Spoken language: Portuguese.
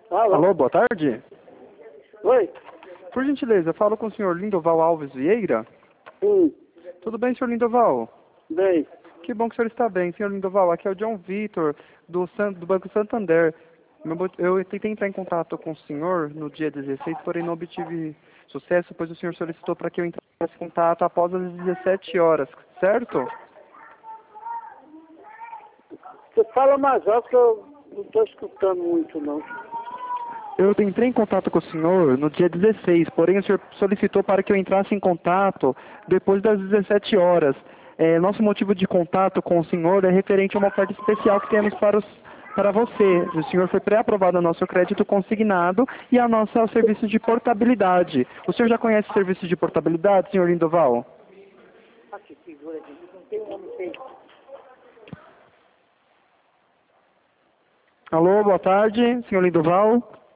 Alô? Alô, boa tarde. Oi? Por gentileza, eu falo com o senhor Lindoval Alves Vieira. Sim, Tudo bem, senhor Lindoval? bem. Que bom que o senhor está bem. Senhor Lindoval, aqui é o John Vitor, do Banco Santander. Eu tentei entrar em contato com o senhor no dia 16, porém não obtive sucesso, pois o senhor solicitou para que eu entrasse em contato após as 17 horas, certo? Você fala mais alto que eu não estou escutando muito, não. Eu entrei em contato com o senhor no dia 16, porém o senhor solicitou para que eu entrasse em contato depois das 17 horas. Nosso motivo de contato com o senhor é referente a uma oferta especial que temos para você. O senhor foi pré-aprovado ao nosso crédito consignado e ao serviço de portabilidade. O senhor já conhece o serviço de portabilidade, senhor Lindoval? Aqui, segura aqui. Não tem um homem feio. Alô, boa tarde, senhor Lindoval.